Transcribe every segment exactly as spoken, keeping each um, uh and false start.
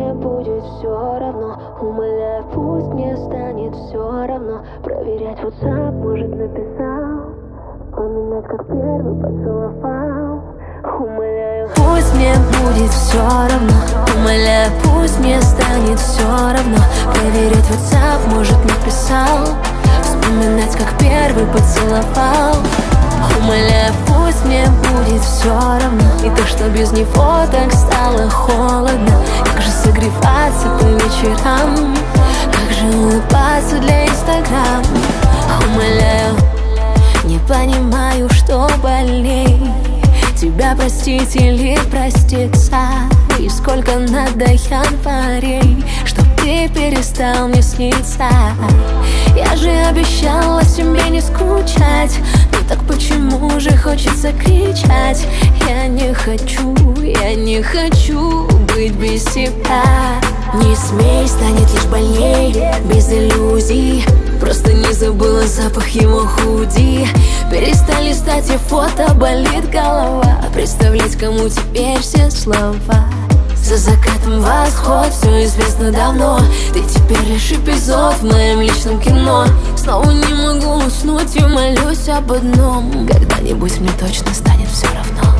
мне будет все равно. Умоляю, пусть мне станет все равно. Проверять WhatsApp, может, написал, вспоминать, как первый поцеловал. Умоляю, пусть мне будет все равно. Умоляю, пусть мне станет все равно. Проверять WhatsApp, может, написал, вспоминать, как первый поцеловал. Умоляю, пусть мне будет все равно. И то, что без него так стало холодно. Как же согреваться по вечерам, как же улыбаться для Инстаграм. Умоляю, не понимаю, что больней, тебя простить или проститься. И сколько надо январей, чтоб ты перестал мне сниться. Я же обещала себе не скучать, но так почему же хочется кричать? Я не хочу, я не хочу быть без тебя. Не смей, станет лишь больней, без иллюзий. Просто не забыла запах его худи. Перестали стать и фото, болит голова. Представлять, кому теперь все слова. За закатом восход, все известно давно. Ты теперь лишь эпизод в моем личном кино. Снова не могу уснуть и молюсь об одном: когда-нибудь мне точно станет все равно.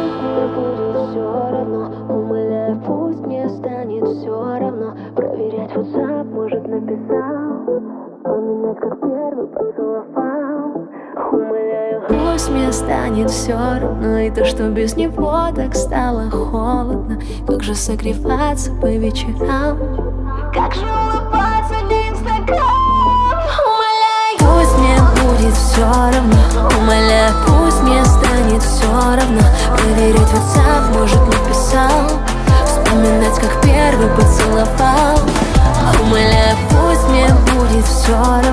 Умоляю, пусть мне станет все равно. Проверять WhatsApp, может, написал, вспоминать, как первый поцеловал. Умоляю, пусть мне станет все равно. И то, что без него так стало холодно. Как же согреваться по вечерам, как же улыбаться для Инстаграм. Умоляю, пусть мне будет все равно. Умоляю, пусть мне станет все равно. Проверять WhatsApp, может, написал, вспоминать, как первый поцеловал. Умоляю, пусть мне будет все равно.